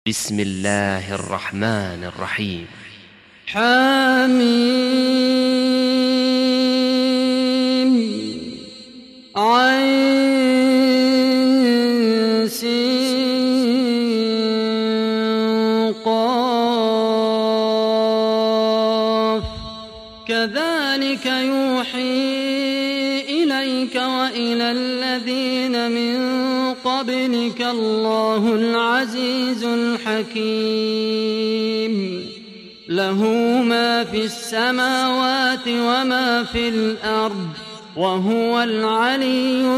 بسم الله الرحمن الرحيم. حميم عين سين قاف كذلك يوحي إليك وإلى الذين من قبلك الله العزيز الحكيم له ما في السماوات وما في الأرض وهو العلي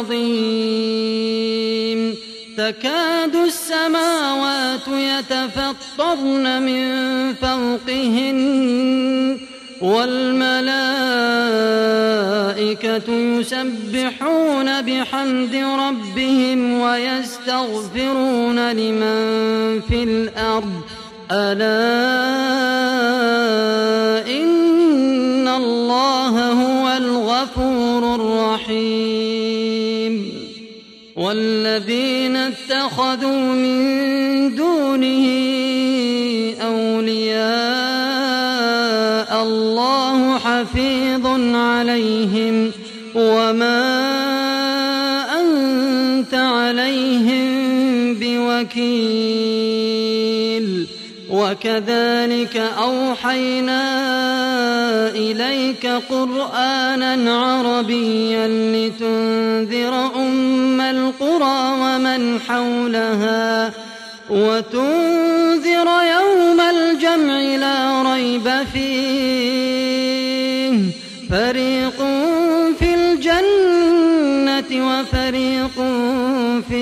العظيم تكاد السماوات يتفطرن من فوقهن والملائكة يسبحون بحمد ربهم ويستغفرون لمن في الأرض ألا إن الله هو الغفور الرحيم والذين اتخذوا من دونه أولياء الله حفيظ عليهم وما أنت عليهم بوكيل وكذلك أوحينا إليك قرآنا عربيا لتنذر أم القرى ومن حولها وتنذر يوم الجمع لا ريب فيه فريق في الجنة وفريق في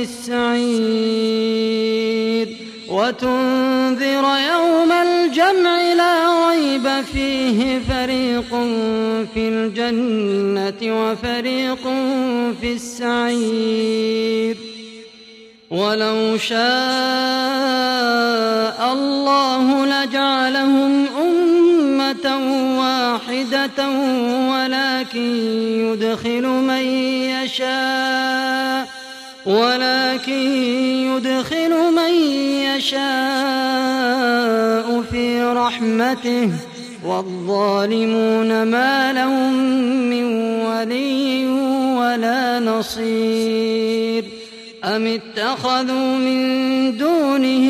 السعير وتنذر يوم الجمع لا ريب فيه فريق في الجنة وفريق في السعير ولو شاء الله لجعلهم أمة واحدة ولكن يدخل من يشاء في رحمته والظالمون ما لهم من ولي ولا نصير أم اتخذوا من دونه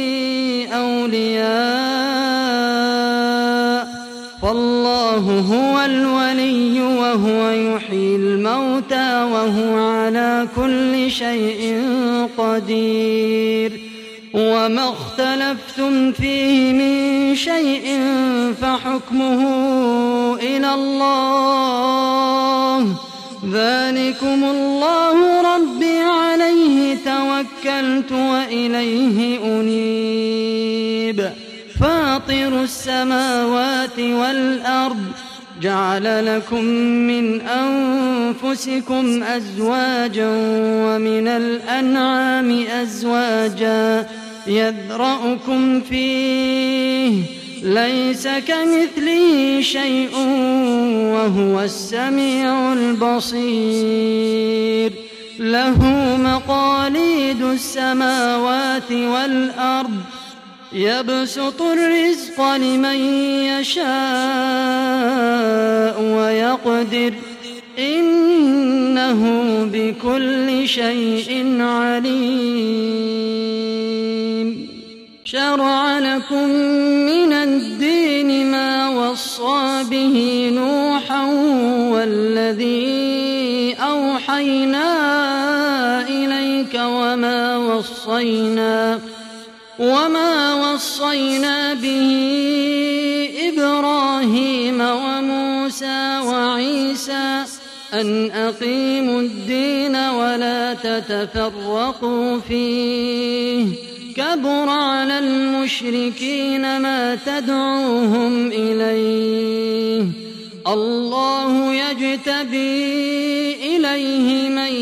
أولياء فالله هو الولي وهو يحيي الموتى وهو على كل شيء قدير وما اختلفتم فيه من شيء فحكمه إلى الله ذلكم الله ربي عليه توكلت وإليه أنيب فاطر السماوات والأرض جعل لكم من أنفسكم أزواجا ومن الأنعام أزواجا يذرأكم فيه ليس كمثله شيء وهو السميع البصير له مقاليد السماوات والأرض يبسط الرزق لمن يشاء ويقدر إنه بكل شيء عليم شرع لكم من الدين ما وصى به نوحا والذي أوحينا إليك وما وصينا به إبراهيم وموسى وعيسى أن أقيموا الدين ولا تتفرقوا فيه كبر على المشركين ما تدعوهم إليه الله يجتبي إليه من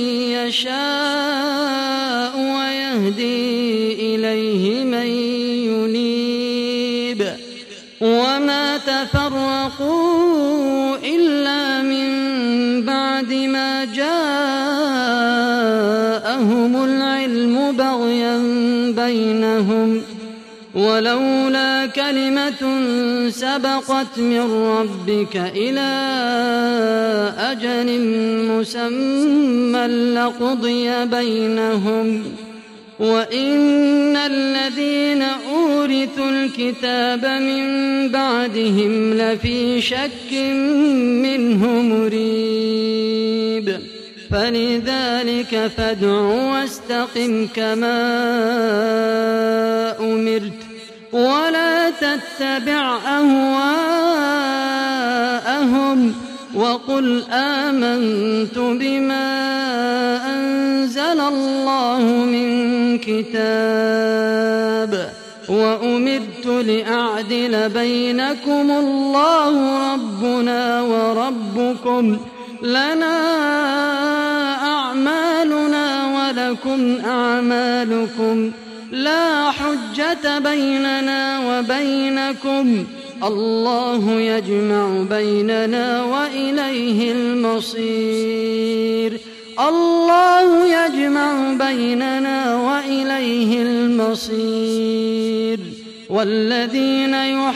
يشاء ويهدي إليه من ينيب وما تفرقوا إلا من بعد ما جاءهم العلم بغيا بينهم ولولا كلمة سبقت من ربك إلى أجل مسمى لقضي بينهم وإن الذين أورثوا الكتاب من بعدهم لفي شك منه مريب فلذلك فادع واستقم كما أمرت ولا تتبع أهواءهم وقل آمنت بما أنزل الله من كتاب وأمرت لأعدل بينكم الله ربنا وربكم لنا أعمالنا ولكم أعمالكم لا حجة بيننا وبينكم الله يجمع بيننا وإليه المصير الله يجمع بيننا وإليه المصير والذين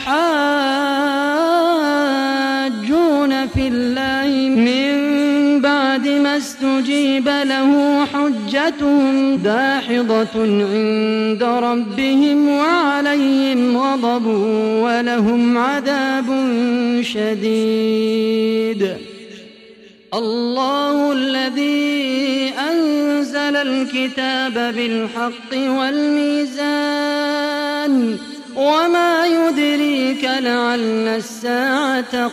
يحاجون في الله من بعد ما استجيب له حجتهم داحضة عند ربهم وعليهم غضب ولهم عذاب شديد الله الذي أنزل الكتاب بالحق والميزان وما يدريك لعل الساعة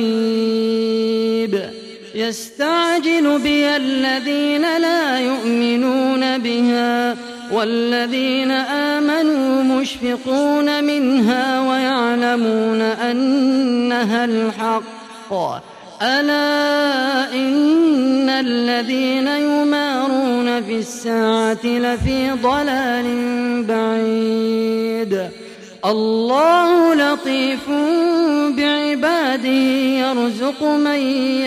قريب يستعجل بها الذين لا يؤمنون بها والذين آمنوا مشفقون منها ويعلمون أنها الحق ألا إن الذين يمارون في الساعة لفي ضلال بعيد الله لطيف بعباده يرزق من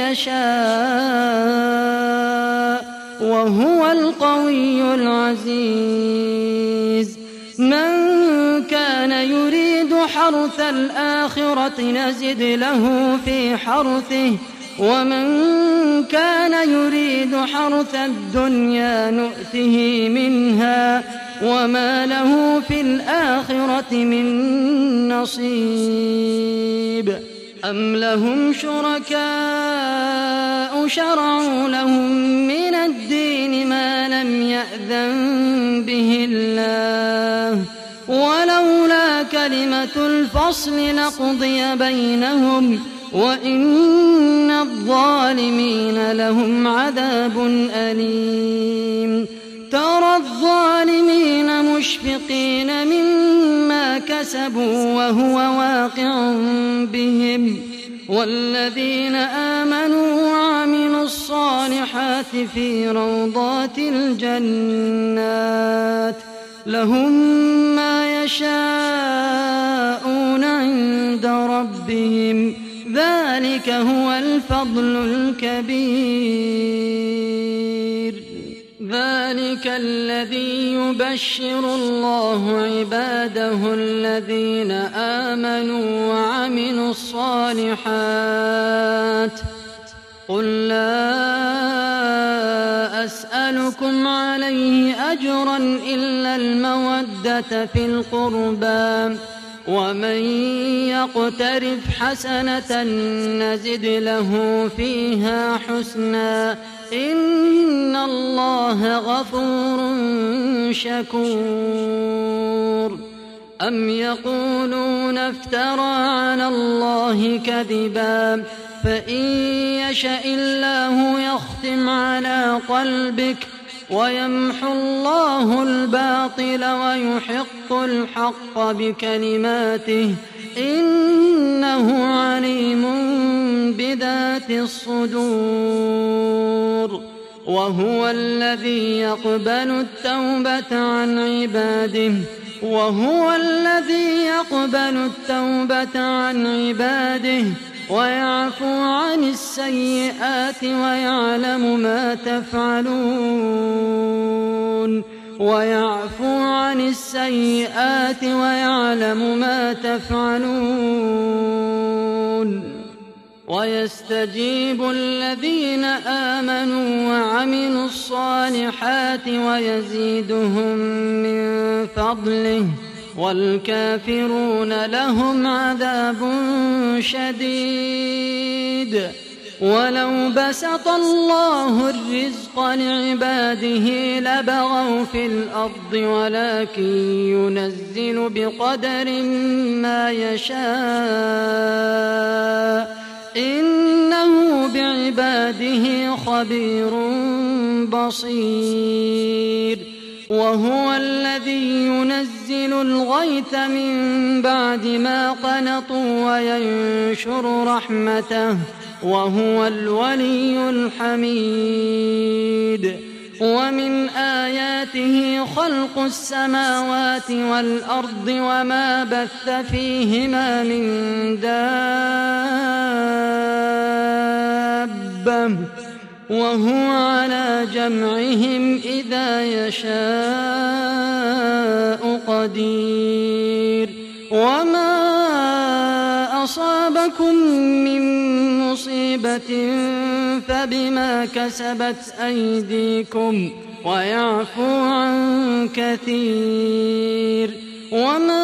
يشاء وهو القوي العزيز من كان يريد حرث الآخرة نزد له في حرثه ومن كان يريد حرث الدنيا نؤته منها وما له في الآخرة من نصيب أم لهم شركاء شرعوا لهم من الدين ما لم يأذن به الله ولولا كلمة الفصل لقضي بينهم وإن الظالمين لهم عذاب أليم ترى الظالمين مشفقين مما كسبوا وهو واقع بهم والذين آمنوا وعملوا الصالحات في روضات الجنات لهم ما يشاءون عند ربهم ذلك هو الفضل الكبير ذلك الذي يبشر الله عباده الذين آمنوا وعملوا الصالحات قل لا أسألكم عليه أجرا إلا المودة في القربى ومن يقترف حسنة نزد له فيها حسنا إن الله غفور شكور أم يقولون افترى على الله كذبا فإن يشأ الله يختم على قلبك ويمحو الله الباطل ويحق الحق بكلماته إنه عليم بذات الصدور وهو الذي يقبل التوبة عن عباده ويعفو عن السيئات ويعلم ما تفعلون ويعفو عن السيئات ويعلم ما تفعلون ويستجيب الذين آمنوا وعملوا الصالحات ويزيدهم من فضله والكافرون لهم عذاب شديد ولو بسط الله الرزق لعباده لبغوا في الأرض ولكن ينزل بقدر ما يشاء إنه بعباده خبير بصير وهو الذي ينزل الغيث من بعد ما قنطوا وينشر رحمته وهو الولي الحميد ومن آياته خلق السماوات والأرض وما بث فيهما من دابة وهو على جمعهم إذا يشاء قدير وما أصابكم من مصيبة فبما كسبت أيديكم ويعفو عن كثير وما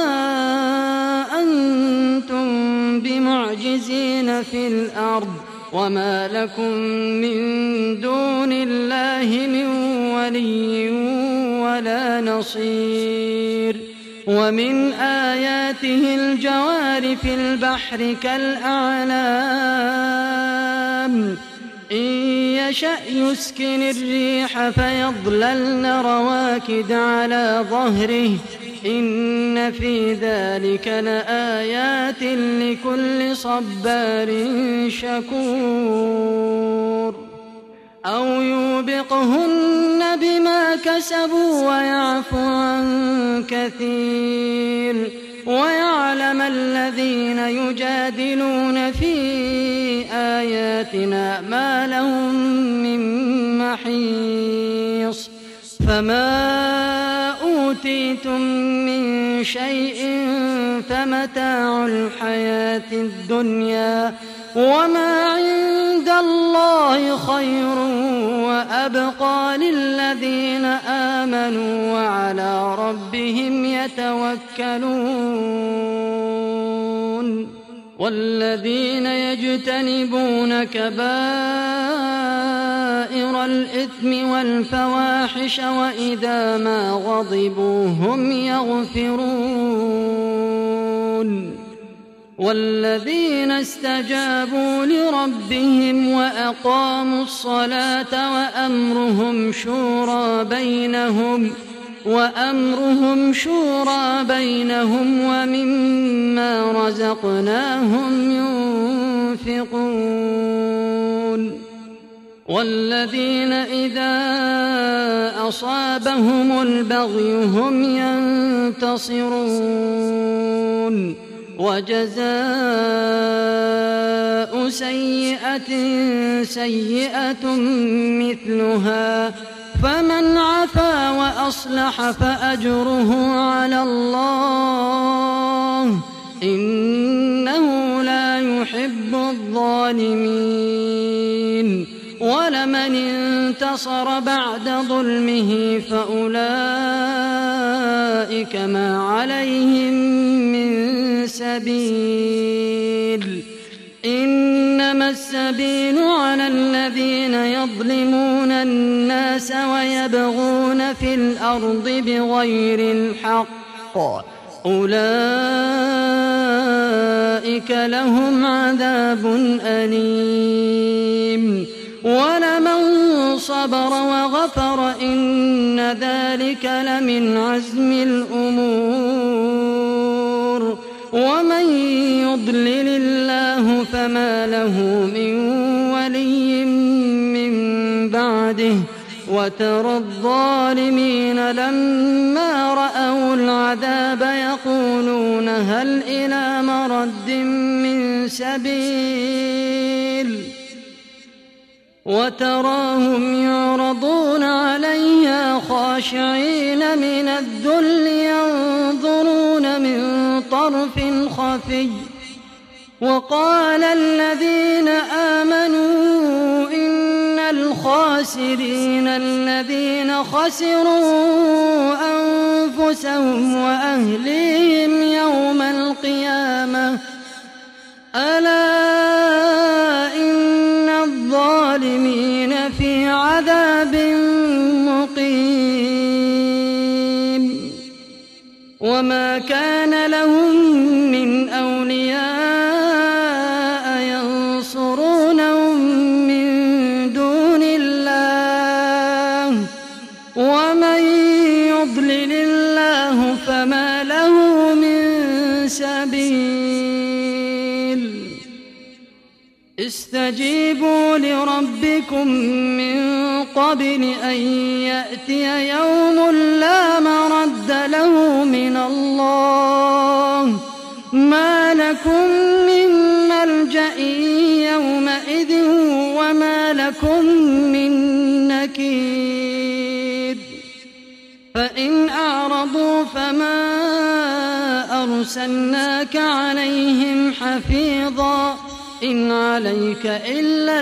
أنتم بمعجزين في الأرض وما لكم من دون الله من ولي ولا نصير ومن آياته الجوار في البحر كالأعلام إن يشأ يسكن الريح فيظللن رواكد على ظهره إن في ذلك لآيات لكل صبار شكور أو يوبقهن بما كسبوا ويعفو عن كثير ويعلم الذين يجادلون في آياتنا ما لهم من محيص فما أوتيتم من شيء فمتاع الحياة الدنيا وما عند الله خير وأبقى للذين آمنوا وعلى ربهم يتوكلون والذين يجتنبون كبائر الإثم والفواحش وإذا ما غضبوا هم يغفرون والذين استجابوا لربهم وأقاموا الصلاة وأمرهم شورى بينهم ومما رزقناهم ينفقون والذين إذا أصابهم البغي هم ينتصرون وجزاء سيئة سيئة مثلها فمن عفا وأصلح فأجره على الله إنه لا يحب الظالمين ولمن انتصر بعد ظلمه فأولئك ما عليهم من سبيل إنما السبيل على الذين يظلمون الناس ويبغون في الأرض بغير الحق أولئك لهم عذاب أليم ولمن صبر وغفر إن ذلك لمن عزم الأمور ومن يضلل الله فما له من ولي من بعده وترى الظالمين لما رأوا العذاب يقولون هل إلى مرد من سبيل وتراهم يعرضون عليها خاشعين من الذل ينظرون من طرف خفي. وقال الذين آمنوا إن الخاسرين الذين خسروا أنفسهم وأهليهم يوم القيامة ألا إن الظالمين في عذاب مقيم. وما كان لهم من أولياء ينصرونهم من دون الله ومن يضلل الله فما له من سبيل. استجيبوا لربكم من قبل أن يأتي يوم لا مرد له من الله ما لكم من ملجأ يومئذ وما لكم من نكير. فإن أعرضوا فما أرسلناك عليهم حفيظا إن عليك إلا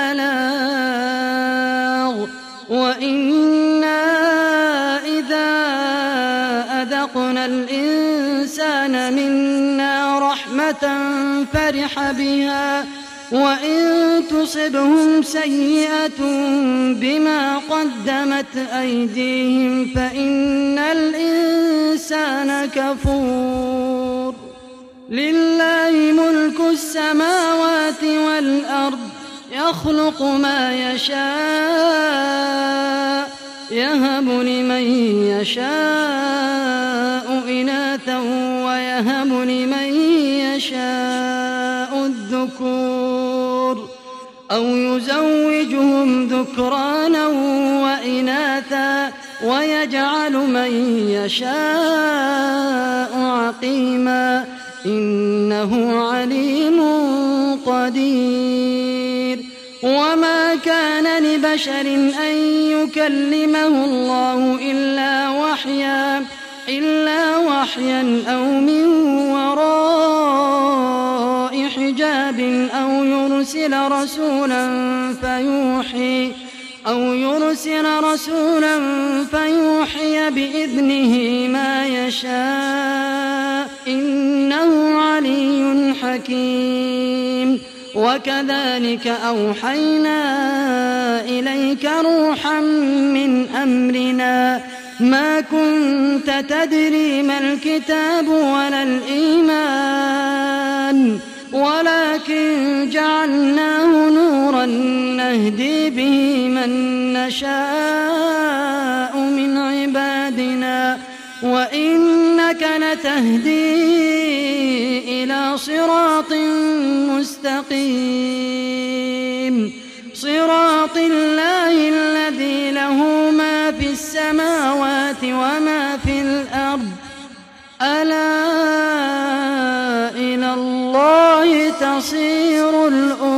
البلاغ وإنا إذا أذقنا الإنسان منا رحمة فرح بها وإن تصبهم سيئة بما قدمت أيديهم فإن الإنسان كفور. لله ملك السماوات والأرض يخلق ما يشاء يهب لمن يشاء إناثا ويهب لمن يشاء الذكور أو يزوجهم ذكرانا وإناثا ويجعل من يشاء عقيما إنه عليم قدير. وما كان لبشر أن يكلمه الله إلا وحيا أو من وراء حجاب أو يرسل رسولا فيوحي بإذنه ما يشاء إنه علي حكيم. وكذلك أوحينا إليك روحا من أمرنا ما كنت تدري ما الكتاب ولا الإيمان ولكن جعلناه نورا نهدي به من نشاء من عبادنا وإنك لتهدي إلى صراط مستقيم صراط الله الذي له ما في السماوات وما في الأرض ألا إلى الله تصير الأمور.